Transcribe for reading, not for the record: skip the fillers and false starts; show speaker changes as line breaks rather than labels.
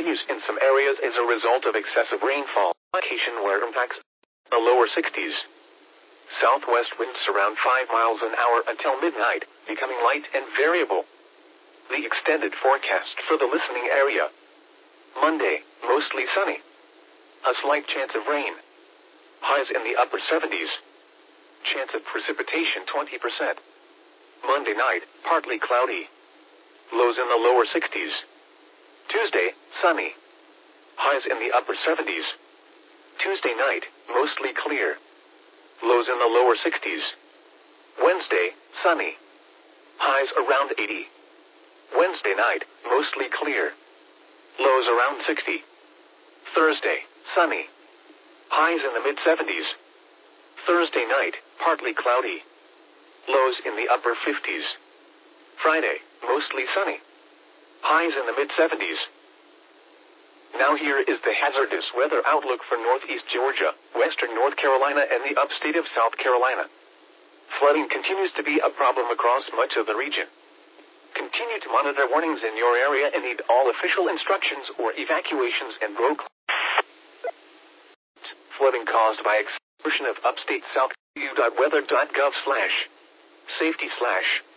continues in some areas as a result of excessive rainfall. Location where impacts the lower 60s. Southwest winds around 5 miles an hour until midnight, becoming light and variable. The extended forecast for the listening area. Monday, mostly sunny. A slight chance of rain. Highs in the upper 70s. Chance of precipitation 20%. Monday night, partly cloudy. Lows in the lower 60s. Tuesday, sunny. Highs in the upper 70s. Tuesday night, mostly clear. Lows in the lower 60s. Wednesday, sunny. Highs around 80. Wednesday night, mostly clear. Lows around 60. Thursday, sunny. Highs in the mid-70s. Thursday night, partly cloudy. Lows in the upper 50s. Friday, mostly sunny. Highs in the mid-70s. Now here is the hazardous weather outlook for northeast Georgia, western North Carolina, and the upstate of South Carolina. Flooding continues to be a problem across much of the region. Continue to monitor warnings in your area and need all official instructions or evacuations and road flooding caused by excursion of upstate South. U.weather.gov/safety/